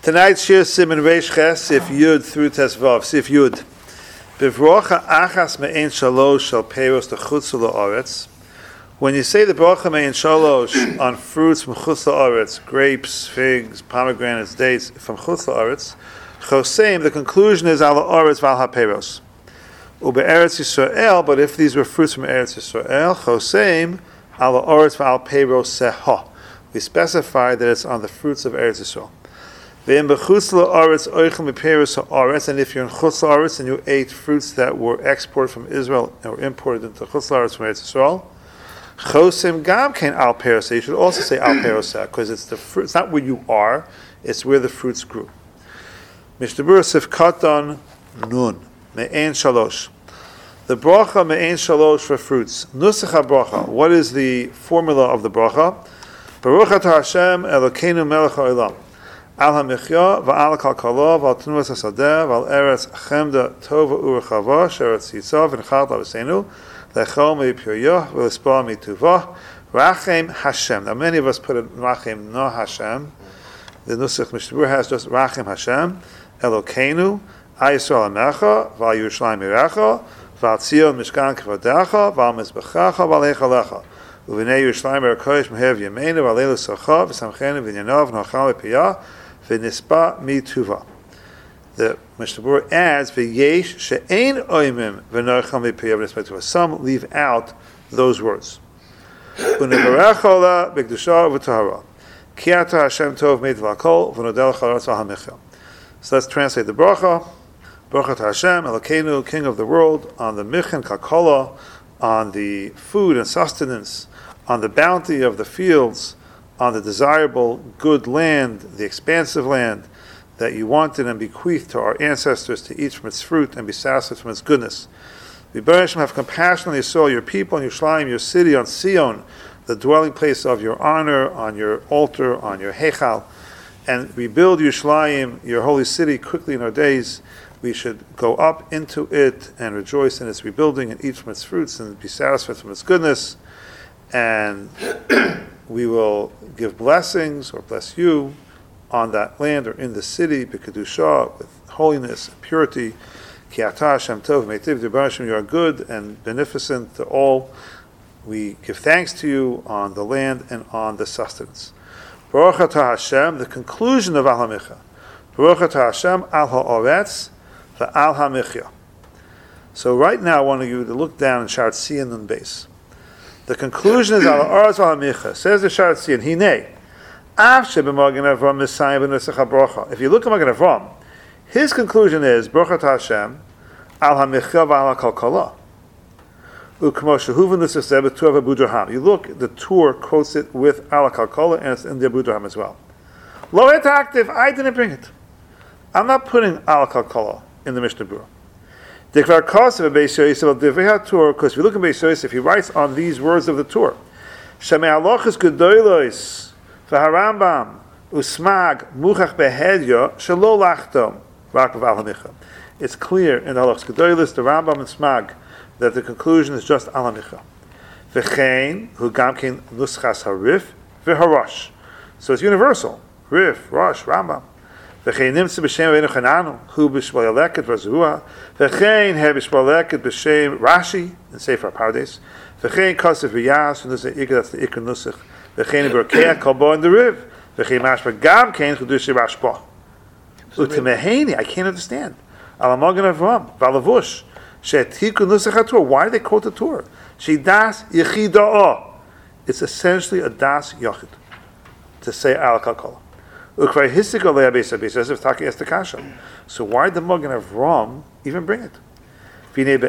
Tonight's Shir Siman Reish Ches, Sif Yud through Tesvav, Sif Yud. Bivrocha achas me'en shalosh shal peiros techutz la'aretz. When you say the bracha me'en shalosh on fruits from chutz la'aretz, grapes, figs, pomegranates, dates from chutz la'aretz, choseim, the conclusion is al ha'aretz v'al ha'peiros. Ube'eretz Yisrael, but if these were fruits from Eretz Yisrael, choseim al ha'aretz v'al peiros seha. We specify that it's on the fruits of Eretz Yisrael. And if you're in chutz la'aretz and you ate fruits that were exported from Israel or imported into chutz la'aretz from Eretz Yisrael, chosim gam kein al perosa. You should also say al perosa because it's the fruit. It's not where you are; it's where the fruits grew. Mishnah Berurah Sif Katan Nun Me'en Shalosh. The bracha Me'en Shalosh for fruits. Nusach bracha. What is the formula of the bracha? Baruch atah Hashem Elokeinu Melech Ha'olam. Al hamichya va'al kalkala va'al tnuas hasadeh va'al eretz chemda tova urechava sheretz yitzav v'nechal l'avosenu lechol me'pyoyoh v'lespah mituvah rachem Hashem. Now many of us put it rachem no Hashem. The Nusach Mishnah Berurah has just rachem Hashem Elokeinu Al Yisrael amecha va'al Yerushalayim yirecha va'al Tzion mishkan kvadecha va'al mizbechacha va'al heichalecha u'v'nei Yerushalayim erekoyesh mehev yemeinu va'al eilu socha v'samchenu v'nyanov v'nochal v'piyah v'nispa mituva. The Mishnah Berurah adds v'yesh she'ein oimim v'nochal v'piyah v'nispa mituva. Some leave out those words. U'nevarech ola b'kedusha v'tahara ki ata Hashem tov meid v'akol v'nodel charatz v'hamichel. So let's translate the bracha. Baruch atah Hashem Elokeinu, King of the world, on the michin kalkola, on the food and sustenance, on the bounty of the fields, on the desirable good land, the expansive land that you wanted and bequeathed to our ancestors to eat from its fruit and be satisfied from its goodness. V'Barei have compassion on Yisrael, your people, on Yerushalayim, your city, on Sion, the dwelling place of your honor, on your altar, on your heichal, and rebuild Yerushalayim, your holy city, quickly in our days. We should go up into it and rejoice in its rebuilding and eat from its fruits and be satisfied from its goodness. And we will give blessings or bless you on that land or in the city, b'kedusha, with holiness and purity. Ki atah Hashem tov meitiv d'bar Hashem, you are good and beneficent to all. We give thanks to you on the land and on the sustenance. Baruch atah Hashem, the conclusion of Al HaMicha. Baruch atah Hashem al ha'oretz v'al ha'michya. So right now I want you to look down and shout Tzion on base. The conclusion is al ha'oretz v'al ha'michya. Says the Sha'ar Tzion, Hinei, af she'b'Magen Avram Messiah b'nusach ha'bracha. If you look at Magen Avram, his conclusion is Baruch atah Hashem al ha'michya v'al ha'kalkala. You look, the Tur quotes it with Al Kalkola, and it's in the Abu Draham as well. Lo et active, I didn't bring it. I'm not putting Al Kalkola in the Mishnah Berurah. Because if you look at Beis Yosef, he writes on these words of the Tur. Shemei halachos gedolos v'harambam usmag muchach behedya shelo lachtom rak b'al hamicha. It's clear in the halachos gedolos, the Rambam and Smag, that the conclusion is just al hamicha. V'chein hu gamkin nuschas harif v'harash. So it's universal. Rif, Rosh, Rambam. V'chein nimtze b'shem Rabbeinu Chananu hu b'shbal yaleket v'zua. V'chein he b'shbal yaleket b'shem Rashi in Sefer Pardes. V'chein kasef v'yas v'nusach ikar, that's the ikar nusach. V'chein b'rakei kalbo in the riv. V'chein mashba gamkin chudushi rashba. U'temeheni, I can't understand. Al Magen Avram v'alavush. Why do they quote the Torah? Das Yechida'ah. It's essentially a Das Yachid to say Al Kalkala. So why did the Magen Avram even bring it? You look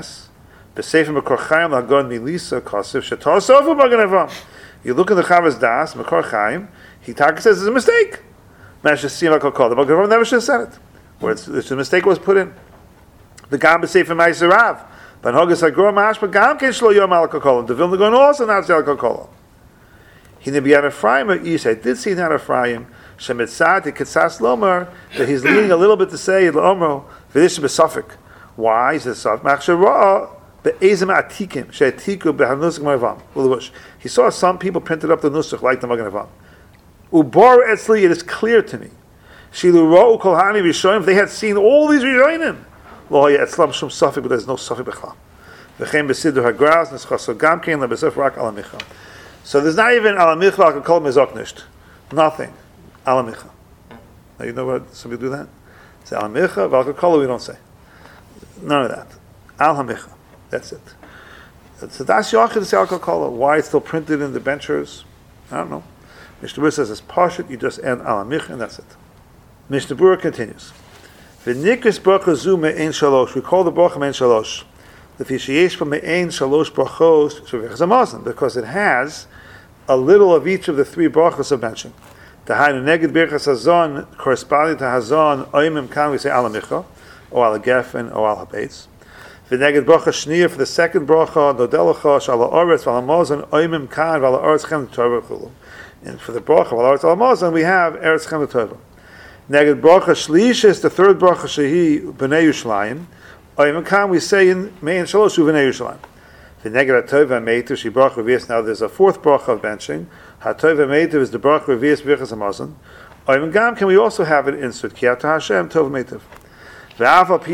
at the Chavas Das, Makor Chaim, he says it's a mistake. The Magen Avram never should have said it. Where the mistake was put in. The Gam b'Sefer Ma'aserav, but Hogas Hagor Mash, but Gam can shlo yom al Kalkola. The Vilna Gaon also not al Kalkola. He nebi an Ephraim or Ish. I did see that Ephraim Shemitzad Ketzas Lomer that he's leaning a little bit to say Lomro v'dish b'Safik. Why? He says Safik Machshara be'ezem atikim she'atiku be'hanusach Magen Avram. He saw some people printed up the nusach like the Magen Avram. Ubar etzli, it is clear to me. Shilu ro'u kol hani rishonim, if they had seen all these rishonim, lo haya etzlam shum safek, but there's no safek b'chlam. V'chein b'sidur ha'graz, neschaso gam kein lebesef rak ala micha. So there's not even ala micha, I can call mezok nisht. Nothing. Ala micha. Now you know what, some people do that? Say ala micha, v'al we don't say. None of that. Al hamicha. That's it. So that's Yachid to say al-Kala. Why it's still printed in the benchers? I don't know. Mishnah Berurah says it's Pashut, you just end al hamicha, and that's it. Mishnah Berurah continues. V'nikris bracha zu me'ein shalosh. We call the bracha me'ein shalosh. The fishiyesh from me'ein shalosh brachos shuvich zamazon, because it has a little of each of the three brachos of benching. The hainu neged birchas hazon, corresponding to hazon, oimim kan, we say al hamicha, or al gefen, or al habeitz. V'neged bracha shniya, for the second bracha, dodelacha, shala oretz, vala mozon, oimim kan, vala oretz chem l'tova chulu. And for the bracha, vala oretz vala mozon, we have eretz chem l'tova. Neged bracha shlishis, the third bracha shehi, b'nei Yerushalayim, oimim kan, we say in me'en shalosh, b'nei Yerushalayim. V'neged hatova meitu, she bracha revius, now there's a fourth bracha of benching, hatova meitu is the bracha revius b'vichas hamazon, oimim gam, can we also have it insert, ki ata Hashem, tov meitu. There's four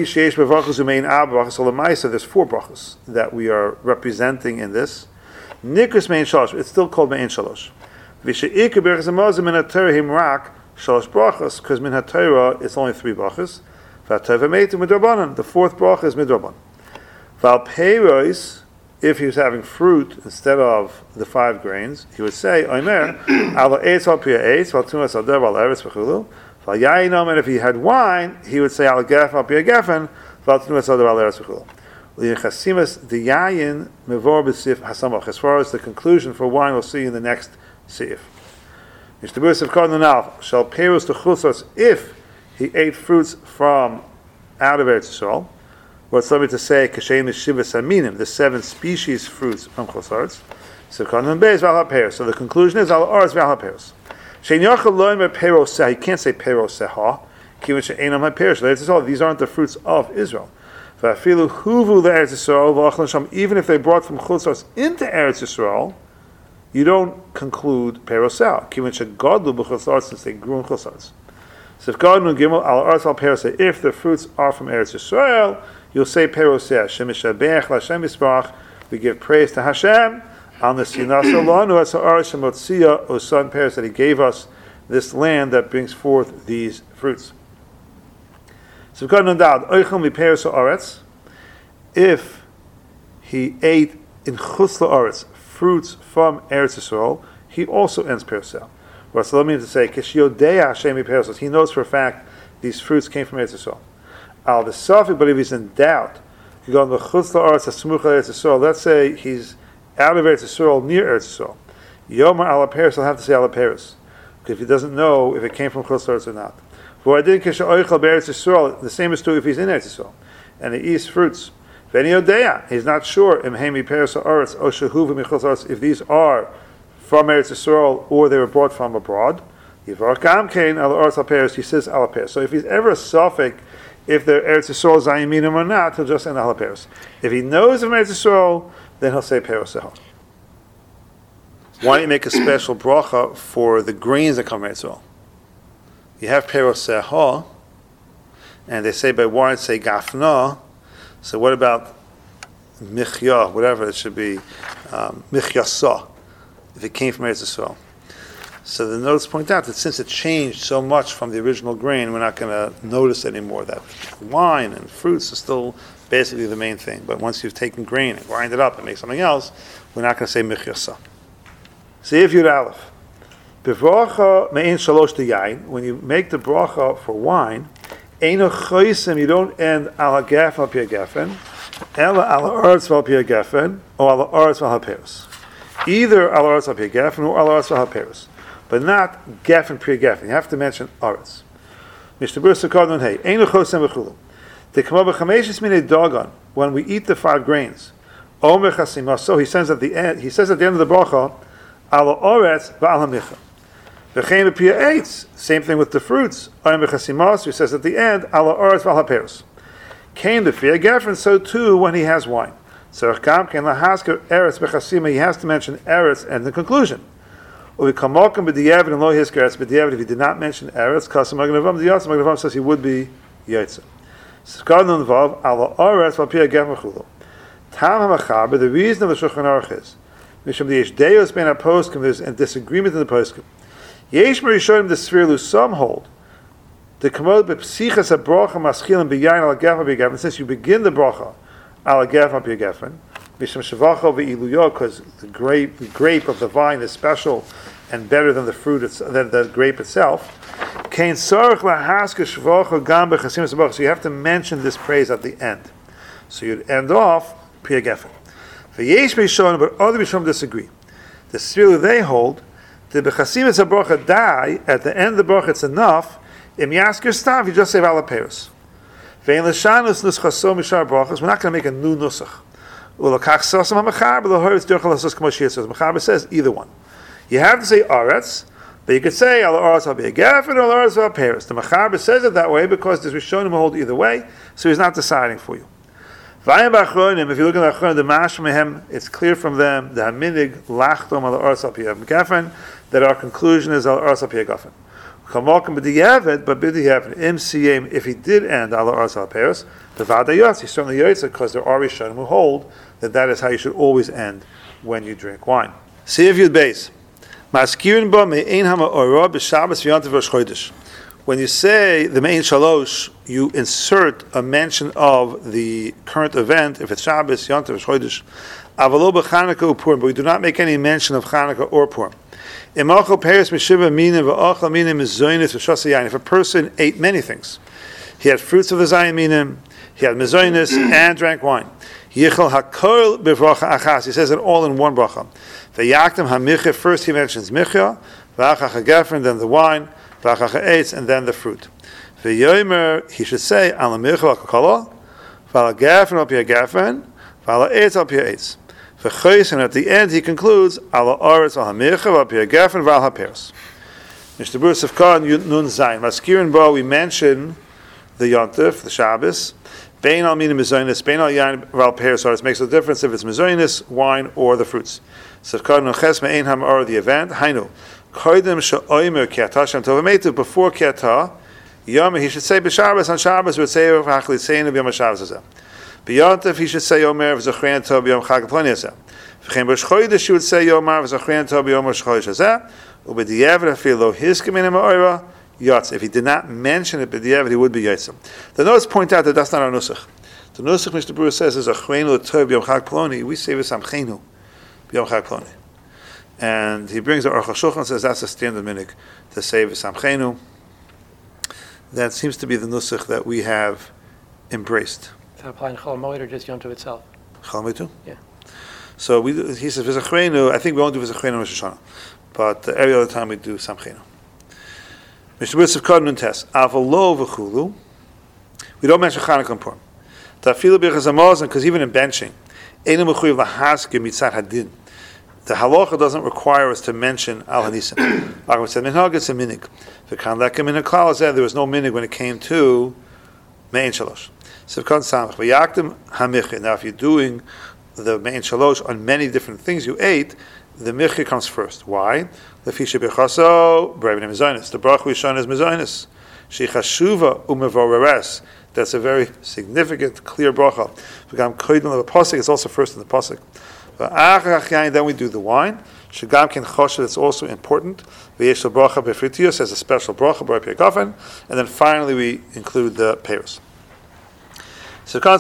brachas that we are representing in this. Nikris mein shalosh, it's still called mein shalosh. V'she'ikar berachas hamazon min haTorah himrak shalosh brachas, because min haTorah it's only three brachas. V'hatova meitu midrabanan, the fourth bracha is midrabanan. V'al peiros, if he was having fruit instead of the 5 grains, he would say, Omer, ala eitz val pia eitz, val tumas al der val eretz v'chulu. And if he had wine, he would say al gefen al pia gefen, val tumas al der val eretz v'chulu. L'yichasimas diyayin mevor b'sif hasamach. As far as the conclusion for wine, we'll see in the next sif. Mishnah Berurah of Cardinal Nalv, shall peiros to chutzos, if he ate fruits from out of Eretz Yisrael, what's something to say, kashem shivas aminim, the 7 species fruits from chutzos. So Cardinal Beis v'al ha'peiros. So the conclusion is al oretz v'al ha'peiros. Shein yachal lo imer peiros seh. He can't say peiros seha. Kivin she'enam ha'peiros. These aren't the fruits of Israel. V'afilu huvu le'Eretz Yisrael v'achlan sham. Even if they brought from chutzos into Eretz Yisrael, you don't conclude peiros seh. Kivin she'gadlu b'chutzos, since they grew in chutzos. So if God nu gimel al oretz v'al peiros, if the fruits are from Eretz Yisrael, you'll say peiros seh. Shemishabech l'Hashem yisparach. We give praise to Hashem. On the Sinas Olanu as Ha'aretz Shemotzia Osan Peres, that He gave us this land that brings forth these fruits. So God Nandad Oichel Mi Peres Ha'aretz, if he ate in Chutz La'aretz fruits from Eretz Yisrael, he also ends Peres Ha'aretz. What's it mean to say Kishiyodea Hashem Mi Peres? He knows for a fact these fruits came from Eretz Yisrael. Al the Safik, but if he's in doubt, you go on the Chutz La'aretz Hasmuch Eretz Yisrael. Let's say he's out of Eretz Yisrael, near Eretz Yisrael. Yomar ala Peres, I'll have to say ala Peres, because if he doesn't know if it came from Chutz La'aretz or not. For I did kisha oichel be'Eretz Yisrael. The same is true if he's in Eretz Yisrael and he eats fruits. V'eni odea, he's not sure im hemi Peres ha'aretz o shehuvu michutz la'aretz, if these are from Eretz Yisrael or they were brought from abroad. Yivar gam kein ala Eretz al Peres, he says ala Peres. So if he's ever a suffix if they're Eretz Yisrael zayiminim or not, he'll just end ala Peres. If he knows of Eretz Yisrael, then he'll say Peros Seha. Why don't you make a special bracha for the grains that come from Eretz Yisrael? You have Peros Seha, and they say by wine, say Gafna. So what about Michya, whatever it should be, Michyasa, if it came from Eretz Yisrael? So the notes point out that since it changed so much from the original grain, we're not going to notice anymore that wine and fruits are still basically the main thing. But once you've taken grain and grind it up and make something else, we're not going to say Michyasa. See if you'd Aleph. B'bracha me'en shalosh yain. When you make the bracha for wine, eino choisim, you don't end ala gefen al pia gefen, ela ala oretz val pia gefen, or ala oretz val haperos. Either ala oretz val pia gefen or ala oretz val haperos, but not gefen pia gefen. You have to mention oretz. Mishnah Berurah Sekad Nun Hey, eino choisim v'chulu. When we eat the 5 grains, so he says at the end of the bracha, ala oretz v'al hamicha. Same thing with the fruits. He says at the end, ala oretz v'al haperos. Came the fear gefen, so too when he has wine. So he has to mention eretz and the conclusion. we come welcome with the Yavin and lo hisker but the Yavin if he did not mention Eretz, Kasam Magnavam, the Yatz Magnavam says he would be Yaitza. Skadnon involved ala Eretz val pia gem chulo. Tam hamachaber, the reason of the Shulchan Aruch is Mishum the Yesh Deos ben HaPoskim, there's a disagreement in the Poskim. Yesh Merishonim the Svirlu, some hold the Kamod bepsichas habracha maschilim b'yayin al gefen b'gefen. Since you begin the bracha al gefen b'gefen, Mishum Shavacho v'iluyo, because the grape of the vine is special and better than the fruit, than the grape itself. Kain sarach lahaska shvacho gam b'chasimus habracha. So you have to mention this praise at the end. So you'd end off Priya Gefen. V'yesh Merishonim, but other Rishonim disagree. The Svirlu they hold the b'chasimus habracha die at the end of the bracha. It's enough. Im yasker stav, you just say valaperos. Ve'in l'shanus nuschaso mishar brachas. We're not going to make a new nusach. Ulakach sosam ha'mechaber l'horetz derech l'sos k'mo shir says. Mechaber says either one. You have to say aretz, but you could say al aretz al be'gefen or al aretz al peros. The mechaber says it that way because there's Rishonim who hold either way, so he's not deciding for you. Vayim b'achronim, if you look at the achronim, the mash mehem, it's clear from them the haminig lachtom al aretz al be'gefen that our conclusion is al aretz al be'gefen. Kamalkim b'di'evet, but b'di'evet imcm, if he did end ala arz al peros, the vadayos, he certainly yotza, because there are Rishonim who hold that is how you should always end when you drink wine. See if you'd base. Maskirin ba me'ein ha'ma'orah b'Shabbos v'yontiv v'Rosh Chodesh. When you say the Me'ein Shalosh, you insert a mention of the current event, if it's Shabbos, Yontiv, Rosh Chodesh. Avalo b'Chanukah or Purim, but we do not make any mention of Chanukah or Purim. If a person ate many things, he had fruits of the Zayin Minim, he had Mezoinis, and drank wine. He says it all in one bracha. First he mentions Michya, then the wine, and then the fruit. He should say, and at the end he concludes ala aretz al hamicha val pia gefen val haperos. Mr. Bruce of Khan Nun Zayin Maskirin Bo, we mention the Yontif, the Shabbos. Bein al minim mezoinus, bein al yain val peros. It makes a difference if it's mezoinus, wine, or the fruits. Sefkad Nuches me'ein hamar, the event. Hainu koydem she'oimer kiata shem tovametu, before kiata yom he should say b'Shabbos, on Shabbos we would say v'achli tzeinu b'yom Shabbos hazeh. B'yontif he should say Yomer v'zachrein tov b'yom Chag Ploni hazeh. V'chein b'Rosh Chodesh he would say Yomer v'zachrein tov b'yom Rosh Chodesh hazeh. U'b'di'evet afilo hiskemin ha'ma'ora yotz. If he did not mention it b'di'evet, he would be yotzim. The notes point out that that's not our nusach. The nusach Mr. Brewer says is achreinu tov b'yom Chag Ploni. We say v'samcheinu b'yom Chag Ploni. And he brings the Aruch HaShulchan and says that's a standard minig to say v'samcheinu. That seems to be the nusach that we have embraced. Is that applying Chol Moed or just Yom Tov itself? Chol Moed too? Yeah. So he says V'zachrenu. I think we won't do V'zachrenu Rosh Hashanah, but every other time we do Samchenu. Mr. B'Tzav Kod Nun Tes Avalo V'chulu. We don't mention Chanukah and Purim. Tafilu B'Chaz Hamazon, because even in benching, Einu Mechuyev Lahaske Mitzad Hadin. The halacha doesn't require us to mention Al Hanisim. Like said, Minhag it's a minig. V'kan Lekem Minhag Klal said there was no minig when it came to Me'en Shalosh. Now, if you're doing the Me'en Shalosh on many different things you ate, the Michya comes first. Why? The bracha we shown is Mezoinus. Shechashuva umevoreres. That's a very significant, clear bracha. It's also first in the pasuk. Then we do the wine. Shagam ken choshev, that's also important. V'yesh bracha befritius as a special bracha, and then finally we include the peros. So at the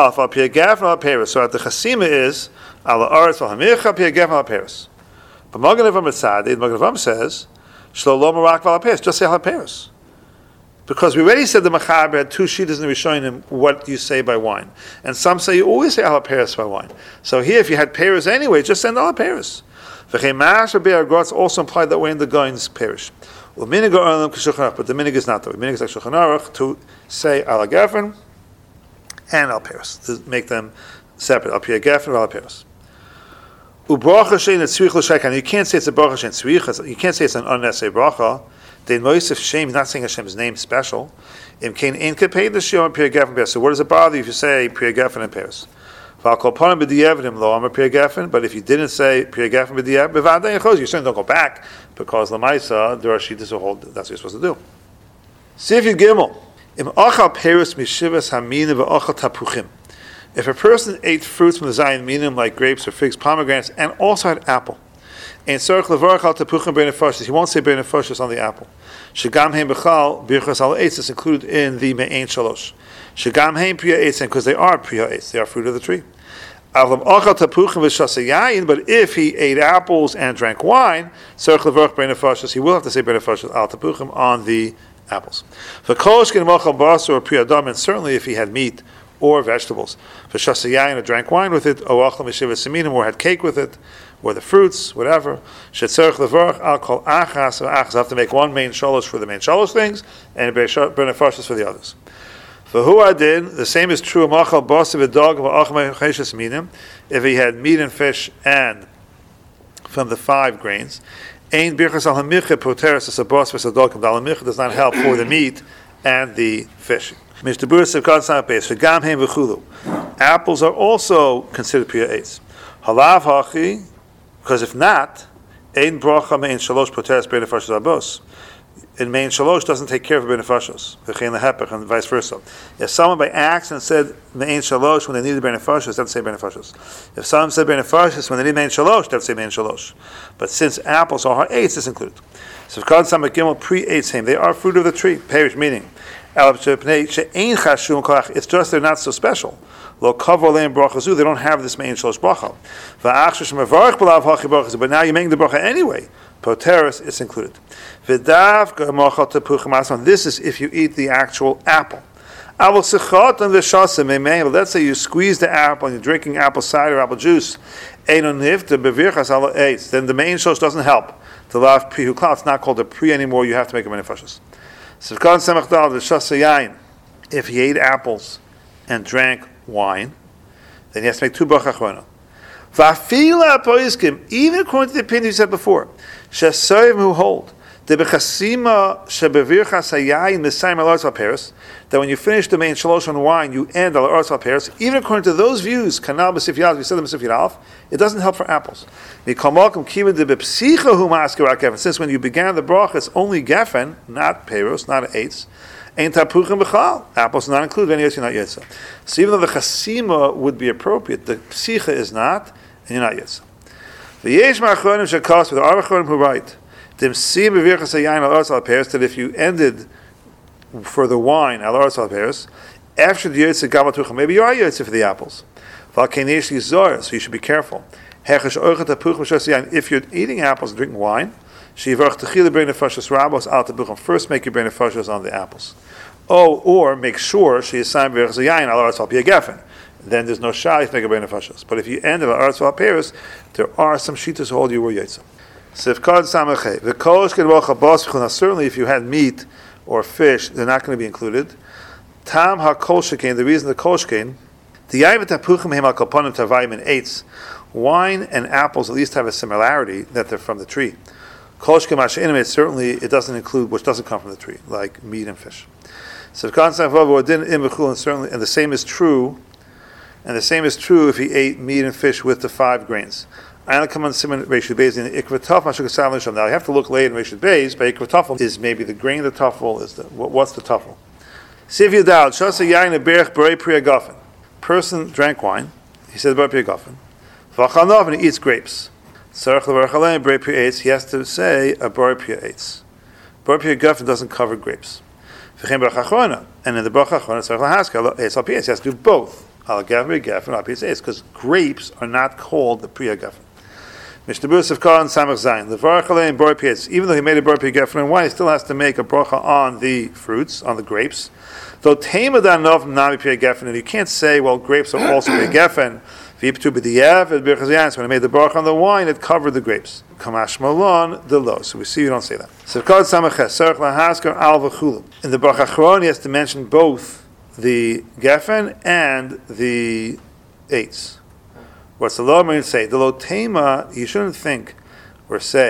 Chasima is ala aretz al hamicha pia gefen al peros. But Magen Avraham says shlo lo marak val peros, just say al peros. Because we already said the Mechaber had two shittas in the Rishonim what you say by wine, and some say you always say al peros by wine. So here, if you had peros anyway, just send al peros. It's also implied that way in the Gaon's parish. But the minig is not that way. The minig is like Shulchan Aruch to say al gefen and al peros, to make them separate. Al pia gefen and al peros. Ubracha shein etzrich l'sheikan. You can't say it's a bracha shein tzrich. You can't say it's an unnecessary bracha. Dein moisef shem. He's not saying Hashem's name special. Im kain ein kapei the shem pia gefen peros. So what does it bother you if you say pia gefen and peros? But if you didn't say Priya Geffen b'diavad, you certainly don't go back because Lamaisa, there are Shittas who hold that's what you're supposed to do. See if you gimel. If a person ate fruits from the Zayin Minim like grapes or figs, pomegranates, and also had apple, and he won't say Benefashis on the apple. Shagam Heim Bechal, Birchas al Eitz is included in the Me'ain Shalosh. Shagam Heim Priya Eitz, because they are Priya Eitz, they are fruit of the tree. But if he ate apples and drank wine, he will have to say Benefashis al Tapuchim on the apples. And certainly if he had meat or vegetables. For shasayayin, or drank wine with it, or had cake with it, or the fruits, whatever. I'll have to make one main shalosh for the main shalosh things, and benefashis for the others. For who adin, the same is true if he had meat and fish and from the 5 grains. Does not help for the meat and the fish. Apples are also considered Priya Eitz. Halav hachi, because if not, ein bracha mein shalosh poteres benefashos abos. In main shalosh doesn't take care of benefashos. V'chein lehepech and vice versa. If someone by accident said main shalosh when they needed benefashos, doesn't say benefashos. If someone said benefashos when they need main shalosh, doesn't say main shalosh. But since apples are eitz, it's included. So if God Samach Gimel pre-eitz him, they are fruit of the tree. Perish meaning. It's just they're not so special. They don't have this main shalosh bracha. But now you're making the bracha anyway. Poteris is included. This is if you eat the actual apple. Let's say you squeeze the apple and you're drinking apple cider, apple juice. Then the main shalosh doesn't help. It's not called a pri anymore. You have to make a benefashos. If he ate apples and drank wine, then he has to make 2 bracha achrona. Even according to the opinion you said before, who hold that when you finish the main shalosh on wine, you end al arz al peres. Even according to those views, kanal b'sif yalaf, we said the b'sif yalaf, it doesn't help for apples. Since when you began the bracha, it's only gefen, not peros, not eitz. Apples not included, any you're not yetsa. So even though the chasima would be appropriate, the psicha is not, and you're not yetsa. The yesh ma'achronim shekos, with the arachronim who write, that if you ended for the wine, after the yetsa gamatucha, maybe you are yetsa for the apples. So you should be careful. If you're eating apples and drinking wine, first make your benefashos on the apples. Or make sure she is signed gefen. Then there's no shayif make a benefashos. But if you end at al peres, there are some shittas hold you were yetsa. Certainly, if you had meat or fish, they're not going to be included. Tam ha-kol shekain, the reason the kol shekain, wine and apples at least have a similarity that they're from the tree. Kol shekain certainly it doesn't include which doesn't come from the tree, like meat and fish. So certainly, and the same is true. And the same is true if he ate meat and fish with the 5 grains. Now you have to look later in Reshut Beis, but ikva tafel is maybe the grain of the tafel, is what's the tafel? See if you doubt. Person drank wine, he said bar priya gafen. And he eats grapes. He has to say a bar priya eitz. Bar priya gafen doesn't cover grapes. And in the bracha achrona, he has to do both. Because grapes are not called the priya gafen. Even though he made a bar priya gefen and wine, he still has to make a bracha on the fruits, on the grapes. Though and you can't say, well, grapes are also priya gefen. So when he made the bracha on the wine, it covered the grapes. Kamash malon the lo. So we see you don't say that. In the bracha achron, he has to mention both the gefen and the eitz. What's the lo mean to say? The lo tema, you shouldn't think or say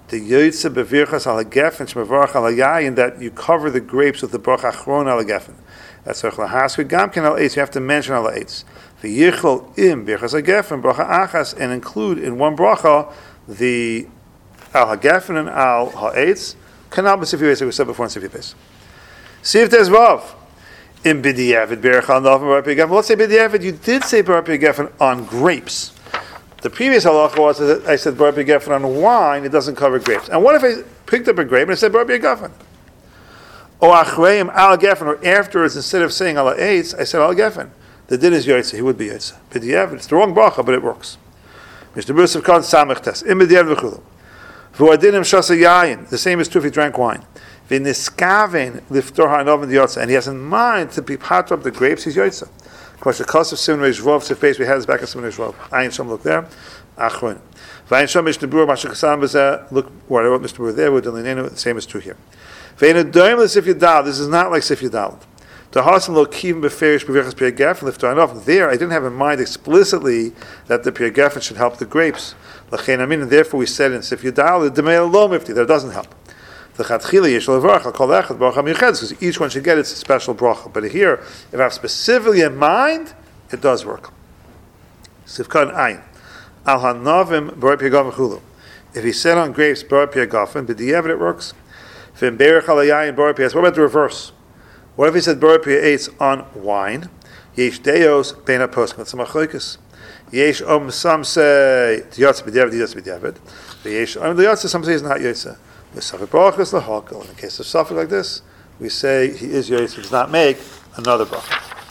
The yoytze bevirchas al hagefen shmevarach al hayayin, that you cover the grapes with the bracha achron al hagefen. That's tzarich lahaskir gamken al eitz. You have to mention al eitz. V'yichol im birchas hagefen bracha achas, and include in one bracha the al hagefen and al ha'etz. Kanal b'sifir beis, like we said before in sifir beis. Sif tezvav. In b'diavad berach al navim bar gefen. Let's say b'diavad you did say bar gefen on grapes. The previous halacha was that I said bar gefen on wine, it doesn't cover grapes. And what if I picked up a grape and I said bar gefen? Or achreim al gefen, or afterwards, instead of saying al eitz, I said al gefen. The din is yoytze, he would be yoytze. B'diavad, it's the wrong bracha, but it works. Mr. Bruce of Khan Samech Tes. In b'diavad v'chulu. V'adinim shasa yayin. The same is true if he drank wine. V'niskaven liftor ha'anov yotze. And he has in mind to be part of the grapes, he's yoytze. Of course, the cost of Simon Reish Rov, Sif Beis, we had this back at Simon Reish Rov. Ayin Shom, look there. Achron. V'ayin Shom, Mishnah Berurah, Masha Kasam B'zeh, look where I wrote Mishnah Berurah there, with Delinenu, the same is true here. V'ayin Adoyim L'Sif Yadal, this is not like Sif Yadal. To Hasim Lo Kivim B'ferish B'virchas Pir Gefen, Liftor Ha'anov. There, I didn't have in mind explicitly that the Pir Gefen should help the grapes. L'chein Amin, and therefore we said in Sif Yadal, the Demei Lo Mifti, that doesn't help. Because each one should get its special bracha. But here, if I have specifically in mind, it does work. Sivkan ayin. Al hanavim bar piyagam v'chulu. If he said on grapes bar piyagafen, but the evidence it works. V'im berach al yayin bar piyas. What about the reverse? What if he said bar piyas on wine? Yesh deos bein aposkim. That's a machlokes. Yesh some say diyatz b'diavad, diyatz b'diavad. Yesh diyatz, some say is not yotze. In the case of Suffolk like this, we say he is yoytze, he does not make another bracha.